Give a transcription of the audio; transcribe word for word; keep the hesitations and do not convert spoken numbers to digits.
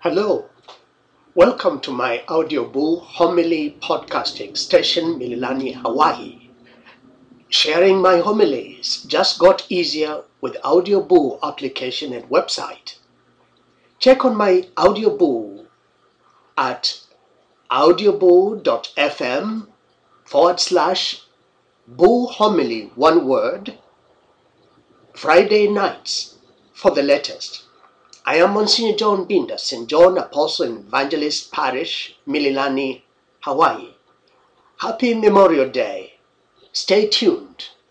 Hello, welcome to my Audiobull homily podcasting station, Mililani, Hawaii. Sharing my homilies just got easier with Audiobull application and website. Check on my Audiobull at audiobull.fm forward slash bull homily, one word, Friday nights for the latest. I am Monsignor John Binder, Saint John Apostle and Evangelist Parish, Mililani, Hawaii. Happy Memorial Day. Stay tuned.